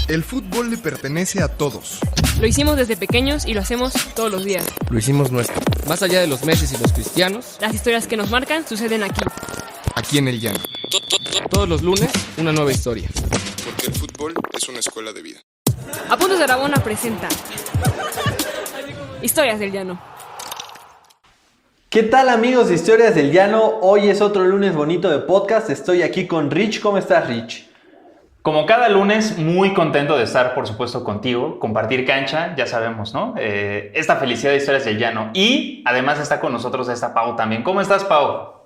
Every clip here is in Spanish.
El fútbol le pertenece a todos. Lo hicimos desde pequeños y lo hacemos todos los días. Lo hicimos nuestro. Más allá de los Messi y los Cristianos, las historias que nos marcan suceden aquí. Aquí en el llano. Todos los lunes, una nueva historia. Porque el fútbol es una escuela de vida. Apuntes de Rabona presenta Historias del Llano. ¿Qué tal, amigos de Historias del Llano? Hoy es otro lunes bonito de podcast. Estoy aquí con Rich. ¿Cómo estás, Rich? Como cada lunes, muy contento de estar, por supuesto, contigo, compartir cancha, ya sabemos, ¿no? Esta felicidad de Historias del Llano. Y además está con nosotros esta Pau también. ¿Cómo estás, Pau?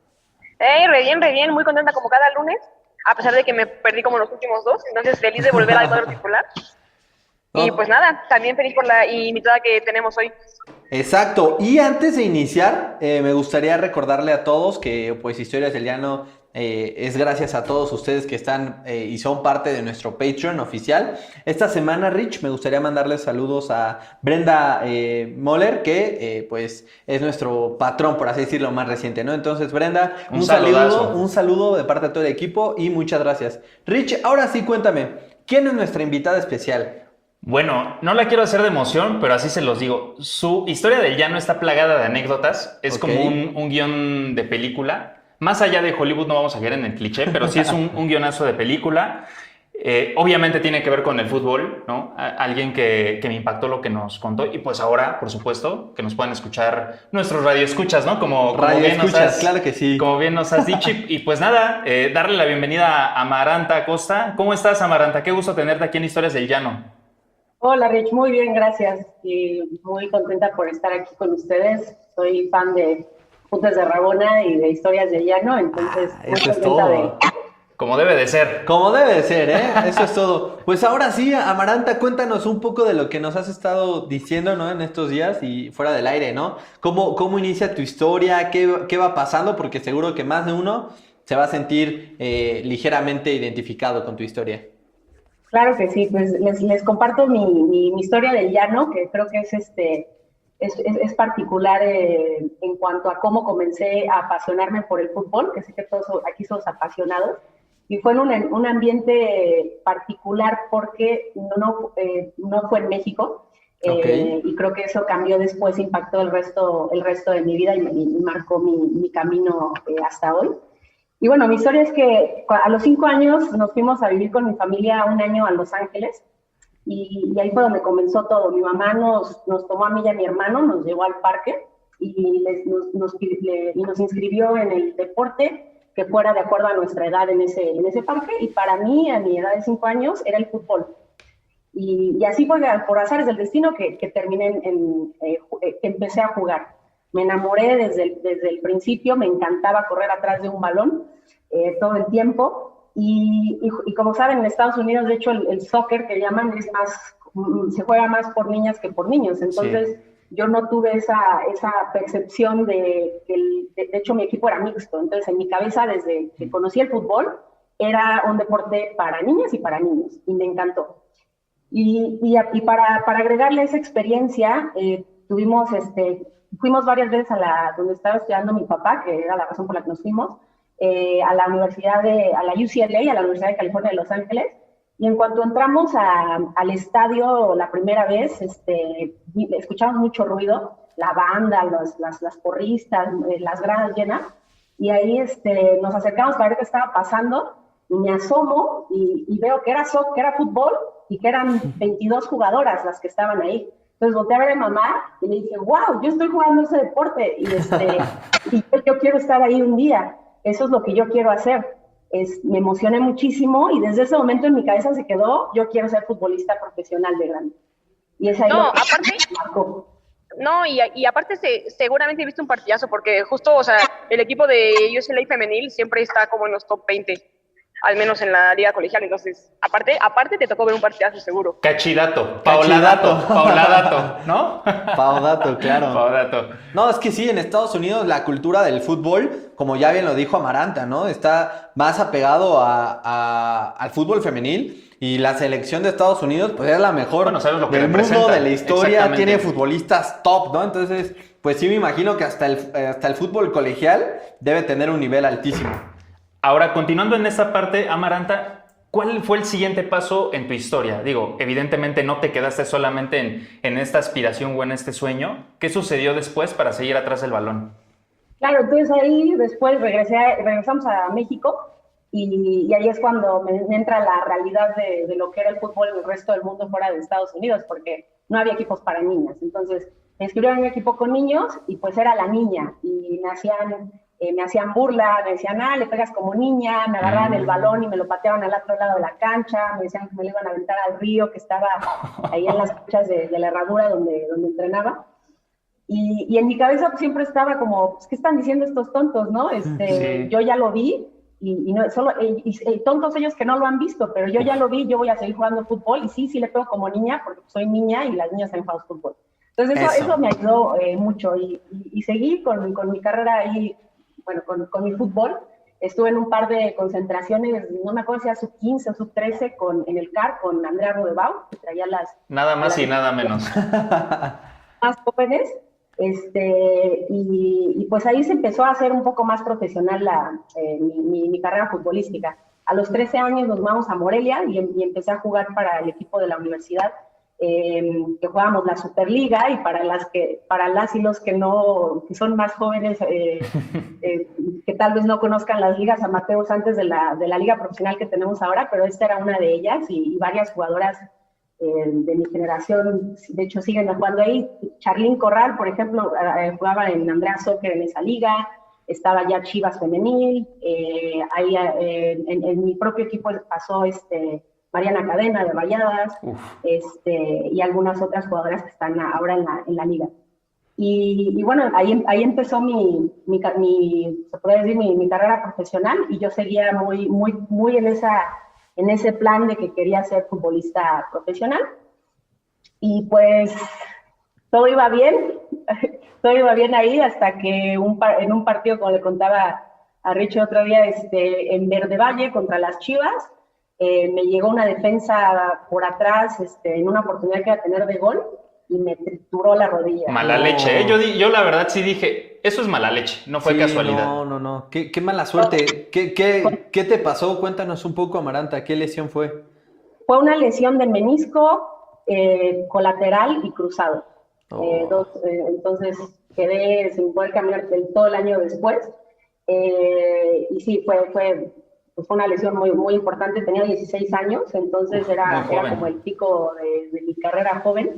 Re bien, muy contenta como cada lunes, a pesar de que me perdí como los últimos dos, entonces feliz de volver al cuadro titular. Y pues nada, también feliz por la invitada que tenemos hoy. Exacto, y antes de iniciar, me gustaría recordarle a todos que pues Historias del Llano es gracias a todos ustedes que están y son parte de nuestro Patreon oficial. Esta semana, Rich, me gustaría mandarles saludos a Brenda Moller, que pues es nuestro patrón, por así decirlo, más reciente, ¿no? Entonces, Brenda, un saludo de parte de todo el equipo y muchas gracias. Rich, ahora sí, cuéntame, ¿quién es nuestra invitada especial? Bueno, no la quiero hacer de emoción, pero así se los digo. Su Historia del Llano está plagada de anécdotas. Es como un guión de película. Más allá de Hollywood no vamos a caer en el cliché, pero sí es un guionazo de película. Obviamente tiene que ver con el fútbol, ¿no? Alguien que me impactó lo que nos contó. Y pues ahora, por supuesto, que nos puedan escuchar nuestros radioescuchas, ¿no? Como bien claro que sí. Como bien nos has dicho. Y pues nada, darle la bienvenida a Amaranta Acosta. ¿Cómo estás, Amaranta? Qué gusto tenerte aquí en Historias del Llano. Hola, Rich, muy bien, gracias. Y muy contenta por estar aquí con ustedes. Soy fan de Apuntes de Rabona y de Historias del Llano, entonces muy eso es contenta todo. Como debe de ser. Como debe de ser, ¿eh? Eso es todo. Pues ahora sí, Amaranta, cuéntanos un poco de lo que nos has estado diciendo, ¿no? En estos días y fuera del aire, ¿no? ¿Cómo inicia tu historia? ¿Qué va pasando? Porque seguro que más de uno se va a sentir ligeramente identificado con tu historia. Claro que sí, pues les comparto mi historia del llano, que creo que es particular en cuanto a cómo comencé a apasionarme por el fútbol, que sé que todos aquí somos apasionados, y fue en un ambiente particular porque no fue en México, y creo que eso cambió después, impactó el resto de mi vida y marcó mi camino hasta hoy. Y bueno, mi historia es que a los 5 años nos fuimos a vivir con mi familia un año a Los Ángeles y ahí fue donde comenzó todo. Mi mamá nos tomó a mí y a mi hermano, nos llevó al parque y nos inscribió en el deporte que fuera de acuerdo a nuestra edad en ese parque, y para mí, a mi edad de 5 años, era el fútbol. Y así fue por azares del destino que terminé que empecé a jugar. Me enamoré desde el principio, me encantaba correr atrás de un balón todo el tiempo. Y como saben, en Estados Unidos, de hecho, el soccer que llaman se juega más por niñas que por niños. Entonces, yo no tuve esa percepción de hecho, mi equipo era mixto. Entonces, en mi cabeza, desde que conocí el fútbol, era un deporte para niñas y para niños. Y me encantó. Y para agregarle esa experiencia, fuimos varias veces donde estaba estudiando mi papá, que era la razón por la que nos fuimos, a la a la UCLA, a la Universidad de California de Los Ángeles, y en cuanto entramos al estadio la primera vez, escuchamos mucho ruido, la banda, las porristas, las gradas llenas, y ahí nos acercamos para ver qué estaba pasando, y me asomo y veo que era fútbol y que eran 22 jugadoras las que estaban ahí. Entonces volteé a ver a mamá y le dije, wow, yo estoy jugando ese deporte y yo quiero estar ahí un día. Eso es lo que yo quiero hacer. Me emocioné muchísimo y desde ese momento en mi cabeza se quedó, yo quiero ser futbolista profesional de grande. Y es ahí lo que marcó. No, y aparte seguramente he visto un partidazo porque justo, o sea, el equipo de UCLA femenil siempre está como en los top 20. Al menos en la liga colegial, entonces, aparte te tocó ver un partidazo seguro. Cachidato, Pauladato, ¿no? Paudato, claro. Paudato. No, es que sí, en Estados Unidos la cultura del fútbol, como ya bien lo dijo Amaranta, ¿no? Está más apegado al fútbol femenil, y la selección de Estados Unidos, pues es la mejor del mundo, de la historia, tiene futbolistas top, ¿no? Entonces, pues sí me imagino que hasta el fútbol colegial debe tener un nivel altísimo. Ahora, continuando en esta parte, Amaranta, ¿Cuál fue el siguiente paso en tu historia? Digo, evidentemente no te quedaste solamente en esta aspiración o en este sueño. ¿Qué sucedió después para seguir atrás del balón? Claro, entonces ahí después regresamos a México y ahí es cuando me entra la realidad de lo que era el fútbol en el resto del mundo fuera de Estados Unidos, porque no había equipos para niñas. Entonces me inscribieron en un equipo con niños y pues era la niña y me hacían burla, me decían, le pegas como niña, me agarraban el balón y me lo pateaban al otro lado de la cancha, me decían que me lo iban a aventar al río que estaba ahí en las canchas de la herradura donde entrenaba. Y en mi cabeza pues, siempre estaba como, pues, ¿qué están diciendo estos tontos, no? Sí. Yo ya lo vi y no, solo, tontos ellos que no lo han visto, pero yo ya lo vi, yo voy a seguir jugando fútbol y sí le pego como niña porque soy niña y las niñas han jugado fútbol. Entonces eso me ayudó mucho y seguí con mi carrera ahí, bueno, con mi fútbol. Estuve en un par de concentraciones, no me acuerdo si era sub-15 o sub-13 en el CAR con Andrea Rodebau, que traía Nada más y nada menos. Más jóvenes. Y pues ahí se empezó a hacer un poco más profesional mi carrera futbolística. A los 13 años nos vamos a Morelia y empecé a jugar para el equipo de la universidad, que jugábamos la Superliga, y para las y los que son más jóvenes, que tal vez no conozcan las ligas amateurs antes de la liga profesional que tenemos ahora, pero esta era una de ellas y varias jugadoras de mi generación, de hecho siguen jugando ahí. Charlín Corral, por ejemplo, jugaba en Andrea Soccer en esa liga, estaba ya Chivas Femenil, ahí en mi propio equipo pasó Mariana Cadena de Rayadas, y algunas otras jugadoras que están ahora en la liga. Y bueno, ahí empezó se puede decir, mi carrera profesional, y yo seguía muy en ese plan de que quería ser futbolista profesional. Y pues todo iba bien ahí hasta que en un partido, como le contaba a Richie otro día, en Verde Valle contra las Chivas, me llegó una defensa por atrás en una oportunidad que iba a tener de gol y me trituró la rodilla. Mala leche, ¿eh? Yo la verdad sí dije, eso es mala leche, no fue casualidad. No. Qué mala suerte. ¿Qué te pasó? Cuéntanos un poco, Amaranta. ¿Qué lesión fue? Fue una lesión del menisco colateral y cruzado. Entonces quedé sin poder caminar todo el año después. Y sí, fue una lesión muy importante. Tenía 16 años, entonces era como el pico de mi carrera joven.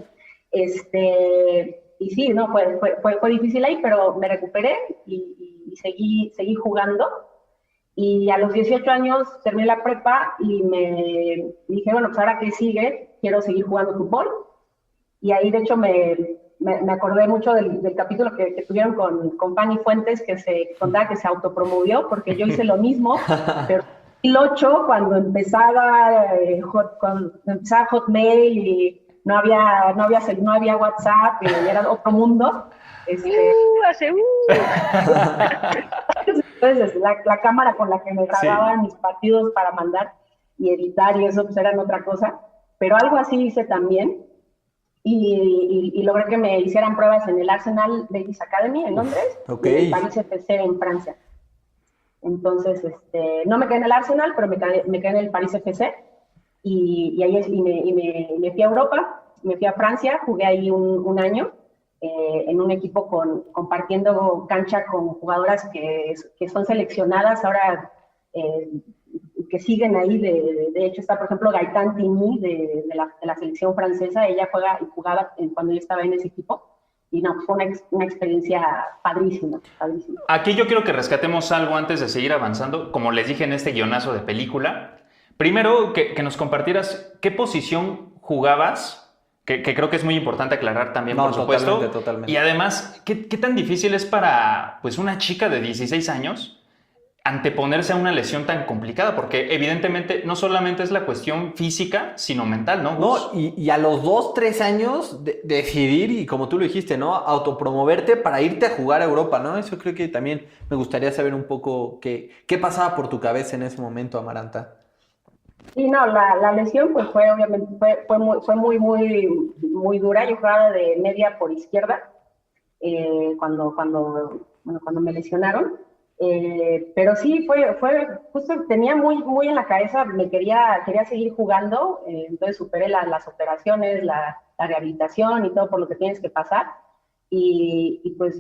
Y sí, no, fue difícil ahí, pero me recuperé y seguí jugando. Y a los 18 años terminé la prepa y me dije, bueno, pues ahora qué sigue, quiero seguir jugando fútbol. Y ahí, de hecho, me acordé mucho del capítulo que tuvieron con Fanny Fuentes, que se contaba que se autopromovió, porque yo hice lo mismo, pero en 2008, cuando empezaba Hotmail y no había WhatsApp, y era otro mundo. Entonces, la cámara con la que me grababan mis partidos para mandar y editar y eso, pues eran otra cosa. Pero algo así hice también. Y logré que me hicieran pruebas en el Arsenal Ladies Academy en Londres, y en el Paris FC en Francia. Entonces, no me quedé en el Arsenal, pero me quedé en el Paris FC. Y ahí me fui a Europa, me fui a Francia, jugué ahí un año en un equipo compartiendo cancha con jugadoras que son seleccionadas ahora, que siguen ahí. De hecho está, por ejemplo, Gaëtane Tigny de la selección francesa. Ella jugaba cuando yo estaba en ese equipo. Y no, fue una experiencia padrísima. Aquí yo quiero que rescatemos algo antes de seguir avanzando. Como les dije en este guionazo de película, primero que nos compartieras qué posición jugabas, que creo que es muy importante aclarar también, por supuesto. Totalmente. Y además, ¿qué tan difícil es para pues, una chica de 16 años anteponerse a una lesión tan complicada? Porque evidentemente no solamente es la cuestión física, sino mental, ¿no? No, y a los 2-3 años decidir, y como tú lo dijiste, ¿no? Autopromoverte para irte a jugar a Europa, ¿no? Eso creo que también me gustaría saber un poco qué pasaba por tu cabeza en ese momento, Amaranta. Sí, no, la lesión pues obviamente fue muy dura. Yo jugaba de media por izquierda cuando me lesionaron. Pero sí, justo tenía muy en la cabeza, quería seguir jugando, entonces superé las operaciones, la rehabilitación y todo por lo que tienes que pasar, y pues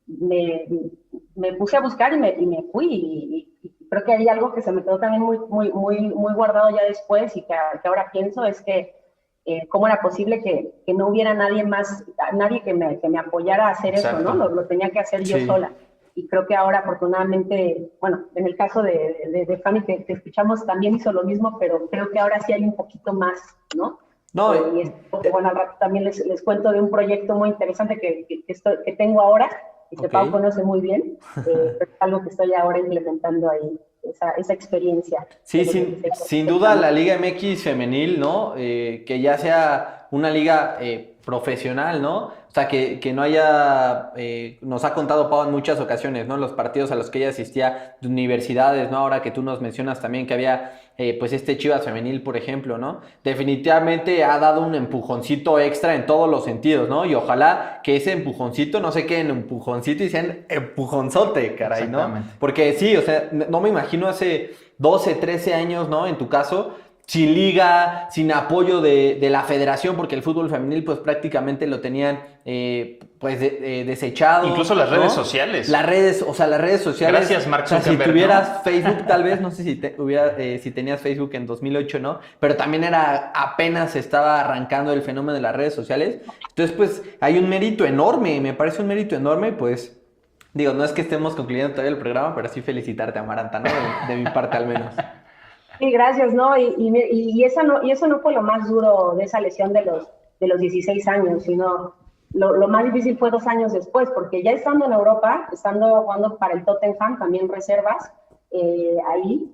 me puse a buscar y me fui, y creo que hay algo que se me quedó también muy guardado ya después, y que ahora pienso, es que cómo era posible que no hubiera nadie que me apoyara a hacer Exacto. eso, ¿no? Lo tenía que hacer yo Sí. sola. Y creo que ahora, afortunadamente, bueno, en el caso de Fanny, que escuchamos, también hizo lo mismo, pero creo que ahora sí hay un poquito más, ¿no? No, Bueno, al rato también les cuento de un proyecto muy interesante que tengo ahora, y que Ok. Pau conoce muy bien, pero es algo que estoy ahora implementando ahí, esa experiencia. Sí, de los sin, 16 sin duda la Liga MX femenil, ¿no? Que ya sea una liga profesional, ¿no? O sea, que no haya, nos ha contado Pau en muchas ocasiones, ¿no? Los partidos a los que ella asistía de universidades, ¿no? Ahora que tú nos mencionas también que había, pues este Chivas femenil, por ejemplo, ¿no? Definitivamente ha dado un empujoncito extra en todos los sentidos, ¿no? Y ojalá que ese empujoncito no se quede en empujoncito y sea en empujonzote, caray, ¿no? Exactamente. Porque sí, o sea, no me imagino hace 12, 13 años, ¿no? En tu caso, sin liga, sin apoyo de la federación, porque el fútbol femenil pues prácticamente lo tenían desechado. Incluso las ¿no? redes sociales. Las redes sociales. Gracias, Mark O sea, si Zuckerberg, tuvieras ¿no? Facebook, tal vez, no sé si tenías Facebook en 2008, ¿no? Pero también apenas estaba arrancando el fenómeno de las redes sociales. Entonces, pues, hay un mérito enorme, me parece un mérito enorme, pues. Digo, no es que estemos concluyendo todavía el programa, pero sí felicitarte, Amaranta, ¿no? De mi parte al menos. Sí, gracias, ¿no? Y eso no fue lo más duro de esa lesión de los 16 años, sino lo más difícil fue 2 años después, porque ya estando en Europa, estando jugando para el Tottenham, también reservas, ahí,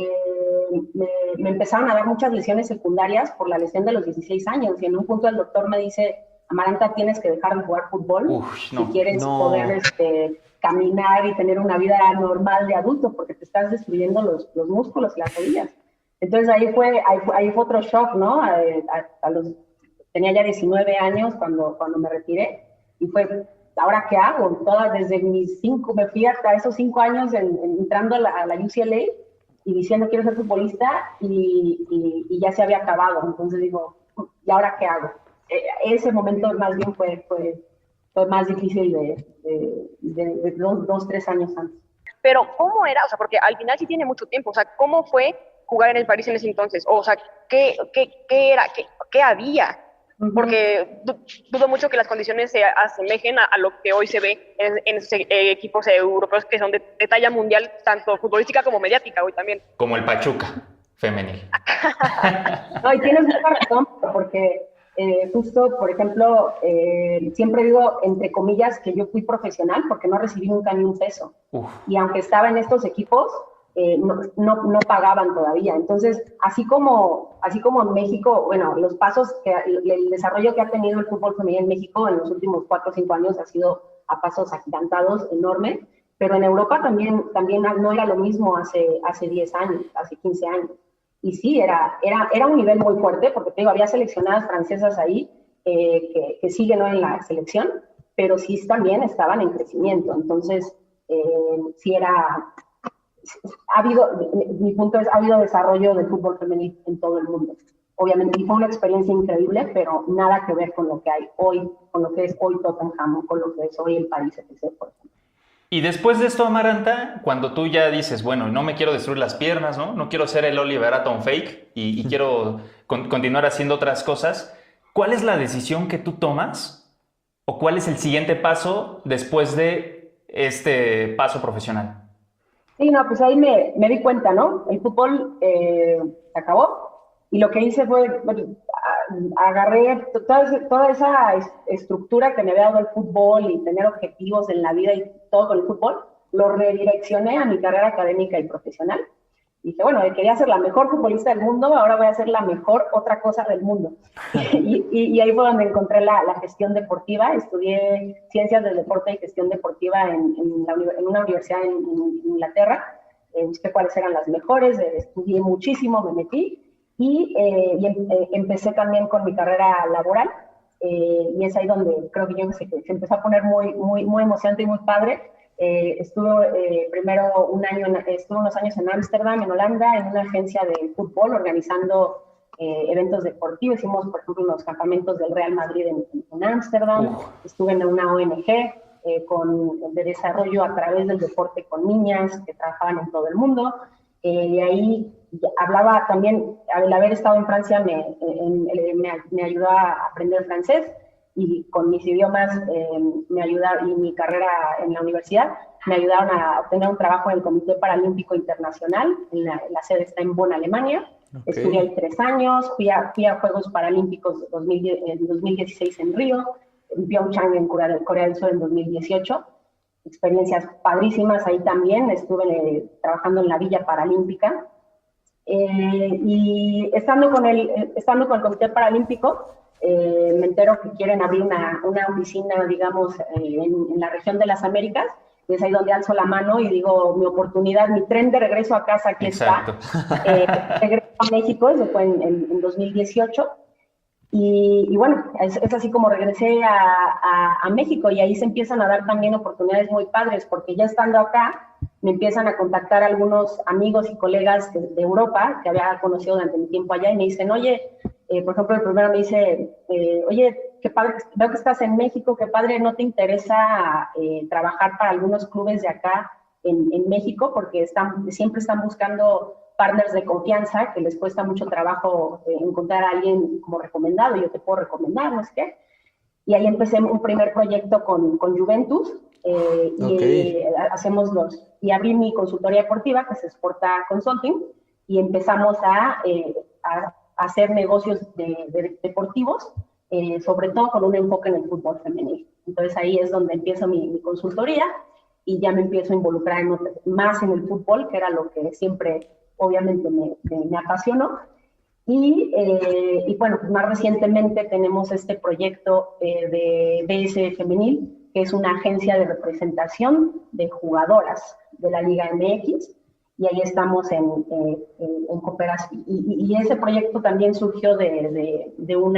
me empezaron a dar muchas lesiones secundarias por la lesión de los 16 años, y en un punto el doctor me dice, Amaranta, tienes que dejar de jugar fútbol si quieres poder caminar y tener una vida normal de adulto, porque te estás destruyendo los músculos y las rodillas. Entonces ahí fue otro shock, ¿no? Tenía ya 19 años cuando me retiré, y fue, ¿ahora qué hago? Desde me fui hasta esos 5 años entrando a la UCLA y diciendo quiero ser futbolista, y ya se había acabado. Entonces digo, ¿y ahora qué hago? Ese momento más bien fue más difícil de 2, 3 años antes. Pero, ¿cómo era? O sea, porque al final sí tiene mucho tiempo. O sea, ¿cómo fue jugar en el París en ese entonces? O sea, ¿qué era? ¿Qué había? Porque dudo mucho que las condiciones se asemejen a lo que hoy se ve en esos equipos europeos que son de talla mundial, tanto futbolística como mediática hoy también. Como el Pachuca femenil. No, y tienes mucha razón, porque justo, por ejemplo, siempre digo, entre comillas, que yo fui profesional porque no recibí nunca ni un peso. Y aunque estaba en estos equipos, no pagaban todavía. Entonces, así como en México, bueno, los pasos, el desarrollo que ha tenido el fútbol femenino en México en los últimos 4 o 5 años ha sido a pasos agigantados, enorme, pero en Europa también no era lo mismo hace 10 años, hace 15 años. Y sí, era un nivel muy fuerte, porque te digo, había seleccionadas francesas ahí que siguen en la selección, pero sí también estaban en crecimiento. Entonces, sí mi punto es, ha habido desarrollo del fútbol femenil en todo el mundo. Obviamente, y fue una experiencia increíble, pero nada que ver con lo que hay hoy, con lo que es hoy Tottenham, con lo que es hoy el París FC, por ejemplo. Y después de esto, Amaranta, cuando tú ya dices, bueno, no me quiero destruir las piernas, ¿no? No quiero ser el Oliver Atom fake y quiero continuar haciendo otras cosas, ¿cuál es la decisión que tú tomas? ¿O cuál es el siguiente paso después de este paso profesional? Sí, no, pues ahí me di cuenta, ¿no? El fútbol se acabó, y lo que hice fue, agarré toda esa estructura que me había dado el fútbol y tener objetivos en la vida y todo con el fútbol, lo redireccioné a mi carrera académica y profesional. Dije, bueno, quería ser la mejor futbolista del mundo, ahora voy a ser la mejor otra cosa del mundo. y ahí fue donde encontré la gestión deportiva. Estudié ciencias del deporte y gestión deportiva en una universidad en Inglaterra. Busqué cuáles eran las mejores, estudié muchísimo, me metí, y empecé también con mi carrera laboral. Y es ahí donde creo que se empezó a poner muy, muy, muy emocionante y muy padre, Estuve primero estuve unos años en Ámsterdam, en Holanda, en una agencia de fútbol organizando eventos deportivos. Hicimos, por ejemplo, los campamentos del Real Madrid en Ámsterdam. Estuve en una ONG de desarrollo a través del deporte con niñas que trabajaban en todo el mundo. Y ahí hablaba también, al haber estado en Francia, me ayudó a aprender francés, y con mis idiomas me ayudaron, y mi carrera en la universidad me ayudaron a obtener un trabajo en el Comité Paralímpico Internacional. La sede está en Bonn, Alemania. Estudié ahí 3 años, fui a Juegos Paralímpicos en 2016 en Río, en Pyeongchang en Corea del Sur en 2018. Experiencias padrísimas ahí también. Estuve trabajando en la Villa Paralímpica. Y estando con el Comité Paralímpico, me entero que quieren abrir una oficina, digamos, en la región de las Américas. Y es ahí donde alzo la mano y digo, mi oportunidad, mi tren de regreso a casa, aquí Exacto. está. Regreso a México, eso fue en 2018. Y bueno, es así como regresé a México, y ahí se empiezan a dar también oportunidades muy padres, porque ya estando acá me empiezan a contactar algunos amigos y colegas de Europa que había conocido durante mi tiempo allá, y me dicen, oye, por ejemplo, el primero me dice, oye, qué padre, veo que estás en México, qué padre, ¿no te interesa trabajar para algunos clubes de acá en México? Porque siempre están buscando partners de confianza, que les cuesta mucho trabajo encontrar a alguien como recomendado. Yo te puedo recomendar, no sé qué. Y ahí empecé un primer proyecto con Juventus, y abrí mi consultoría deportiva, que es Sporta Consulting, y empezamos a hacer negocios deportivos, sobre todo con un enfoque en el fútbol femenil. Entonces ahí es donde empiezo mi consultoría, y ya me empiezo a involucrar más en el fútbol, que era lo que siempre obviamente me apasionó. Y bueno, pues más recientemente tenemos este proyecto de BS Femenil, que es una agencia de representación de jugadoras de la Liga MX, y ahí estamos en cooperación. Y ese proyecto también surgió del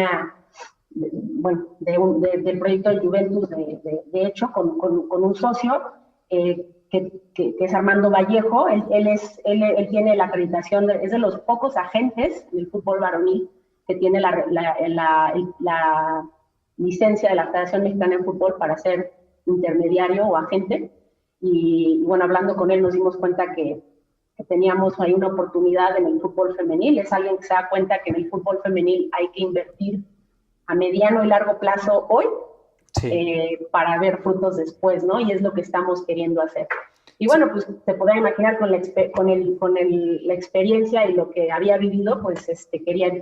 proyecto de Juventus, de hecho, con un socio, que es Armando Vallejo. Él tiene la acreditación, es de los pocos agentes del fútbol varonil que tiene la licencia de la Federación Mexicana de Fútbol para ser intermediario o agente. Y bueno, hablando con él nos dimos cuenta que teníamos ahí una oportunidad en el fútbol femenil. Es alguien que se da cuenta que en el fútbol femenil hay que invertir a mediano y largo plazo hoy, para ver frutos después, ¿no? Y es lo que estamos queriendo hacer. Y bueno, pues te podrás imaginar con la experiencia y lo que había vivido, pues quería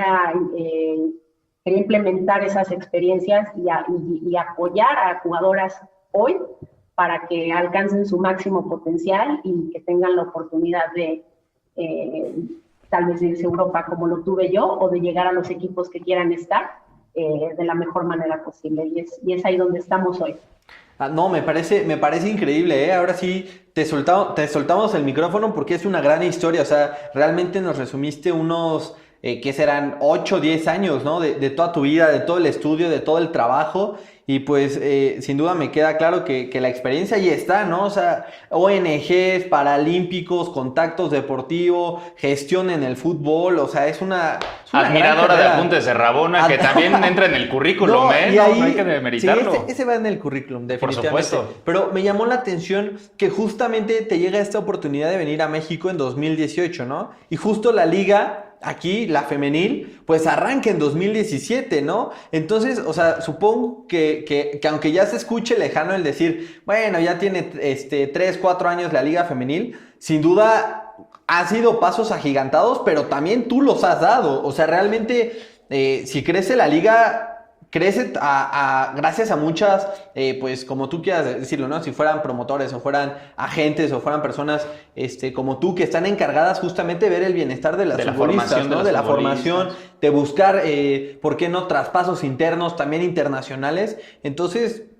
implementar esas experiencias y apoyar a jugadoras hoy para que alcancen su máximo potencial y que tengan la oportunidad de tal vez irse a Europa como lo tuve yo, o de llegar a los equipos que quieran estar de la mejor manera posible. Y es ahí donde estamos hoy. No, me parece increíble, ¿eh? Ahora sí te soltamos el micrófono, porque es una gran historia. O sea, realmente nos resumiste unos, ¿qué serán? 8 o 10 años, ¿no? De toda tu vida, de todo el estudio, de todo el trabajo. Y pues sin duda me queda claro que la experiencia ahí está, ¿no? O sea, ONGs, paralímpicos, contactos deportivos, gestión en el fútbol, o sea, es una admiradora de Apuntes de Rabona, que también entra en el currículum, no, ¿eh? Y ahí, no hay que demeritarlo. Sí, ese va en el currículum, definitivamente. Por supuesto. Pero me llamó la atención que justamente te llega esta oportunidad de venir a México en 2018, ¿no? Y justo la liga aquí, la femenil, pues arranca en 2017, ¿no? Entonces, o sea, supongo que aunque ya se escuche lejano el decir, bueno, ya tiene 3, 4 años la liga femenil, sin duda ha sido pasos agigantados, pero también tú los has dado. O sea, realmente, si crece la liga, crece gracias a muchas, pues como tú quieras decirlo, ¿no? Si fueran promotores o fueran agentes o fueran personas como tú, que están encargadas justamente de ver el bienestar de las futbolistas, ¿no? De la formación, de buscar, ¿por qué no? Traspasos internos, también internacionales. Entonces,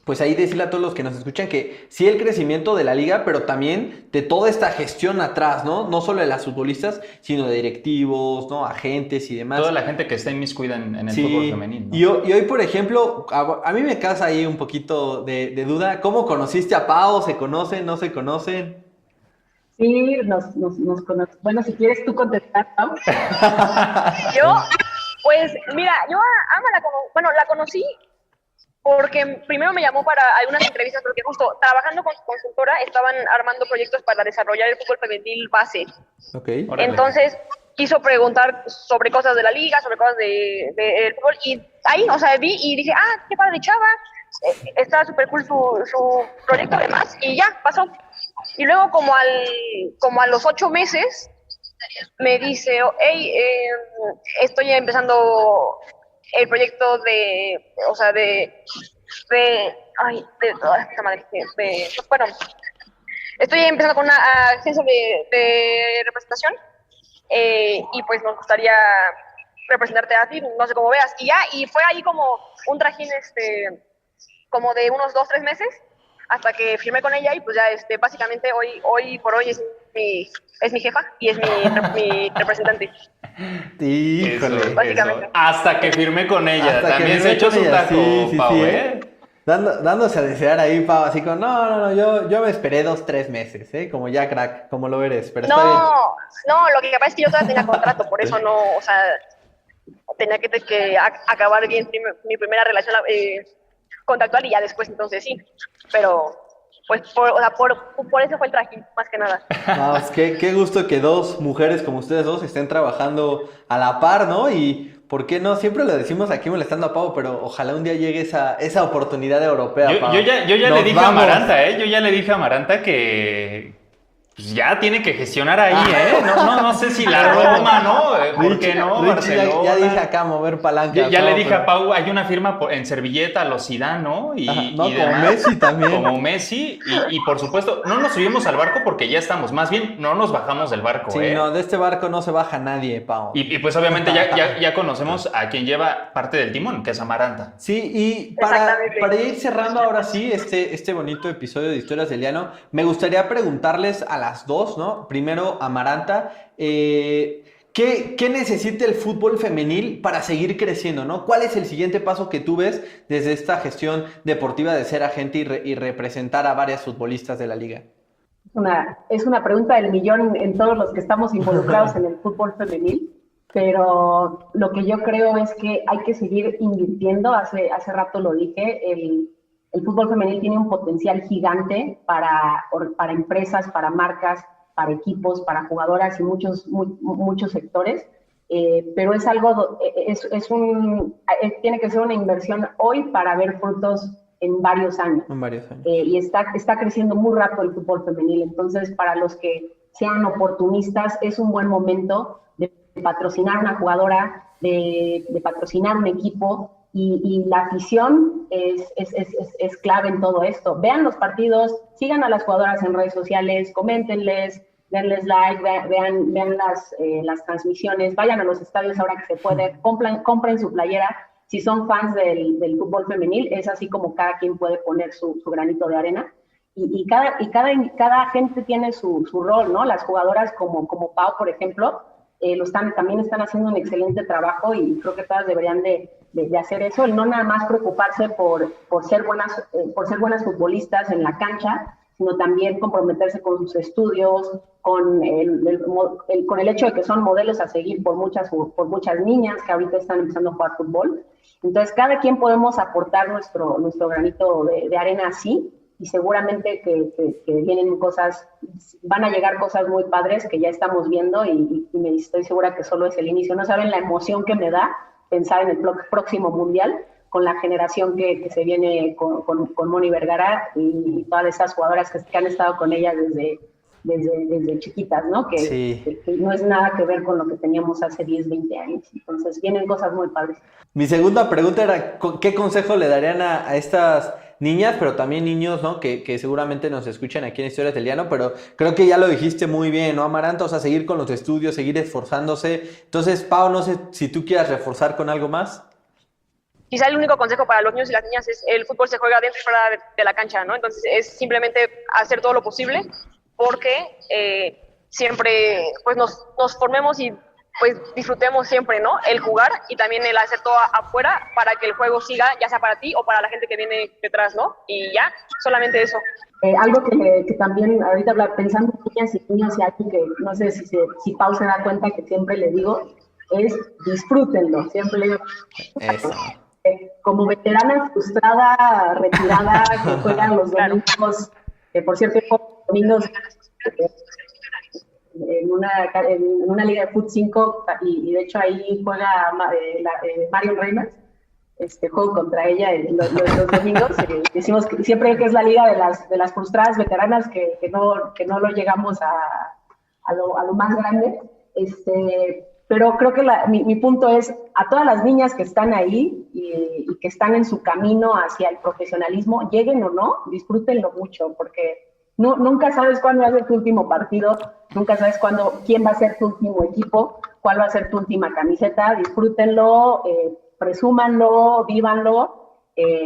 pues ahí decirle a todos los que nos escuchan que sí el crecimiento de la liga, pero también de toda esta gestión atrás, ¿no? No solo de las futbolistas, sino de directivos, ¿no? Agentes y demás. Toda la gente que está inmiscuida en el fútbol femenino, ¿no? Y hoy, por ejemplo, a mí me causa ahí un poquito de duda. ¿Cómo conociste a Pau? ¿Se conocen? ¿No se conocen? Sí, nos conocemos. Bueno, si quieres tú contestar, Pau. Yo, pues, mira, yo a Ama la conocí porque primero me llamó para algunas entrevistas, porque justo trabajando con su consultora estaban armando proyectos para desarrollar el fútbol femenil base. Ok. Órale. Entonces quiso preguntar sobre cosas de la liga, sobre cosas del fútbol, y ahí, o sea, vi y dije, qué padre chava, está súper cool su proyecto además, y ya, pasó. Y luego como a los 8 meses me dice, hey, estoy empezando el proyecto bueno, estoy empezando con una agencia de representación, y pues nos gustaría representarte a ti, no sé cómo veas. Y fue ahí como un trajín, como de unos 2-3 meses, hasta que firmé con ella, y pues ya básicamente hoy por hoy es mi jefa y es mi representante. Híjole. Eso. Básicamente. Hasta que firmé con ella. Hasta que También se firmé echó con su ella, taco, sí, Pau, sí, ¿eh? Dándose a desear ahí, Pau, así como, no, yo me esperé 2-3 meses, como ya crack, como lo eres, pero está bien. No, lo que pasa es que yo todavía tenía contrato, por eso no, o sea, tenía que acabar bien mi primera relación contractual y ya después, entonces sí, pero pues por eso fue el trajín, más que nada. No, es que qué gusto que dos mujeres como ustedes dos estén trabajando a la par, ¿no? Y ¿por qué no? Siempre lo decimos aquí molestando a Pau, pero ojalá un día llegue esa oportunidad europea, Pau. Yo ya Nos le dije vamos. a Amaranta, yo ya le dije a Amaranta que pues, ya tiene que gestionar ahí, No sé si la Roma, ¿no? ¿Por qué no? Richie, Barcelona. ya dije acá mover palanca. Ya le Pau, dije pero- a Pau, hay una firma en servilleta a los Zidane, ¿no? Ajá, Y no, como demás. Messi también. Como Messi, y por supuesto, no nos subimos al barco porque ya estamos, más bien no nos bajamos del barco, Sí, no, de este barco no se baja nadie, Pau. Y pues obviamente ya conocemos a quien lleva parte del timón, que es Amaranta. Sí, y para Exactamente. ir cerrando ahora sí este bonito episodio de Historias del Llano, me gustaría preguntarles a las dos, ¿no? Primero, Amaranta, ¿qué necesita el fútbol femenil para seguir creciendo, ¿no? ¿Cuál es el siguiente paso que tú ves desde esta gestión deportiva de ser agente y representar a varias futbolistas de la liga? Es una pregunta del millón en todos los que estamos involucrados en el fútbol femenil, pero lo que yo creo es que hay que seguir invirtiendo. Hace rato lo dije, el fútbol femenil tiene un potencial gigante para empresas, para marcas, para equipos, para jugadoras y muchos sectores, pero es algo, tiene que ser una inversión hoy para ver frutos en varios años. En varios años. Y está creciendo muy rápido el fútbol femenil. Entonces, para los que sean oportunistas, es un buen momento de patrocinar una jugadora, de patrocinar un equipo, y la afición es clave en todo esto. Vean los partidos, sigan a las jugadoras en redes sociales, coméntenles, denles like, vean las transmisiones, vayan a los estadios ahora que se puede, compren su playera. Si son fans del fútbol femenil, es así como cada quien puede poner su granito de arena. Y cada gente tiene su rol, ¿no? Las jugadoras como Pau, por ejemplo, también están haciendo un excelente trabajo, y creo que todas deberían de hacer eso, el no nada más preocuparse por ser buenas futbolistas en la cancha, sino también comprometerse con sus estudios, con el hecho de que son modelos a seguir por muchas niñas que ahorita están empezando a jugar fútbol. Entonces, cada quien podemos aportar nuestro granito de arena así, y seguramente que van a llegar cosas muy padres que ya estamos viendo, y estoy segura que solo es el inicio. No saben la emoción que me da pensar en el próximo mundial con la generación que se viene con Moni Vergara y todas esas jugadoras que han estado con ella desde chiquitas, ¿no? Que no es nada que ver con lo que teníamos hace 10, 20 años. Entonces vienen cosas muy padres. Mi segunda pregunta era, ¿qué consejo le darían a estas niñas, pero también niños, ¿no? Que seguramente nos escuchan aquí en Historias del Llano, pero creo que ya lo dijiste muy bien, ¿no, Amaranta? O sea, seguir con los estudios, seguir esforzándose. Entonces, Pau, no sé si tú quieras reforzar con algo más. quizá el único consejo para los niños y las niñas es el fútbol se juega dentro y fuera de la cancha, ¿no? Entonces es simplemente hacer todo lo posible porque siempre pues nos formemos y pues disfrutemos siempre, ¿no? El jugar y también el hacer todo afuera para que el juego siga, ya sea para ti o para la gente que viene detrás, ¿no? Y ya, solamente eso. Algo que también ahorita pensando en niñas y niños y algo que no sé si Pau se da cuenta que siempre le digo, es disfrútenlo, siempre le digo. Eso. Como veterana frustrada, retirada, que juegan los domingos, por cierto, domingos en una liga de Fut 5 y de hecho ahí juega Marion Reimers, juego contra ella los domingos. Decimos que siempre que es la liga de las frustradas veteranas que no lo llegamos a lo más grande. Pero creo que mi punto es a todas las niñas que están ahí y que están en su camino hacia el profesionalismo, lleguen o no, disfrútenlo mucho, porque nunca sabes cuándo va a ser tu último partido, nunca sabes quién va a ser tu último equipo, cuál va a ser tu última camiseta. Disfrútenlo, presúmanlo, vívanlo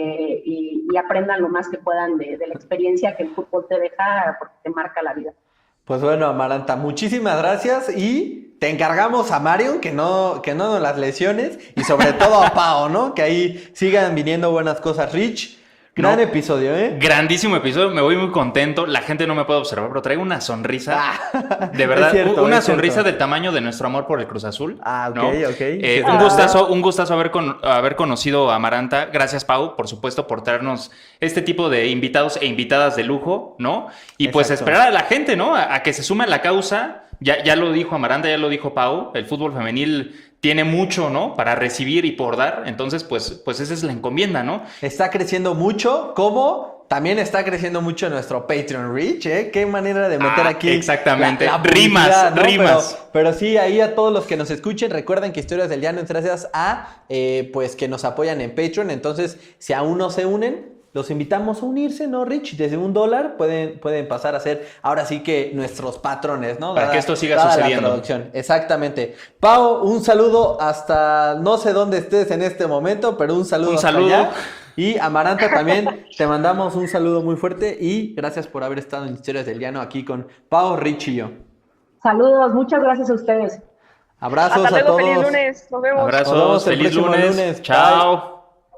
y aprendan lo más que puedan de la experiencia que el fútbol te deja, porque te marca la vida. Pues bueno, Amaranta, muchísimas gracias y te encargamos a Marion que no nos las lesiones y sobre todo a Pau, ¿no? Que ahí sigan viniendo buenas cosas. Rich, gran episodio, ¿eh? Grandísimo episodio, me voy muy contento. La gente no me puede observar, pero traigo una sonrisa. De verdad, cierto, una sonrisa del tamaño de nuestro amor por el Cruz Azul. Ah, ok, ¿no? ok. Un gustazo haber conocido a Amaranta. Gracias, Pau, por supuesto, por traernos este tipo de invitados e invitadas de lujo, ¿no? Y pues Exacto. esperar a la gente, ¿no? A que se sume a la causa. Ya lo dijo Amaranta, ya lo dijo Pau. El fútbol femenil tiene mucho, ¿no? Para recibir y por dar. Entonces, pues esa es la encomienda, ¿no? Está creciendo mucho, como también está creciendo mucho nuestro Patreon Rich, ¿eh? Qué manera de meter aquí. Exactamente. La publicidad, ¿no? Rimas. Pero sí, ahí a todos los que nos escuchen, recuerden que Historias del Llano es gracias a, pues, que nos apoyan en Patreon. Entonces, si aún no se unen, los invitamos a unirse, ¿no, Rich? Desde $1 pueden pasar a ser, ahora sí que nuestros patrones, ¿no? Para que esto siga dada sucediendo. La traducción. Exactamente. Pau, un saludo hasta no sé dónde estés en este momento, pero un saludo hasta allá. Y Amaranta también, te mandamos un saludo muy fuerte y gracias por haber estado en Historias del Llano aquí con Pau, Rich y yo. Saludos, muchas gracias a ustedes. Abrazos Hasta a luego, todos. feliz lunes, nos vemos. Nos vemos Abrazos, el feliz próximo lunes. lunes. Chao.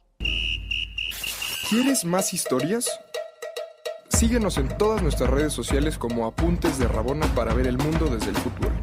¿Quieres más historias? Síguenos en todas nuestras redes sociales como Apuntes de Rabona para ver el mundo desde el fútbol.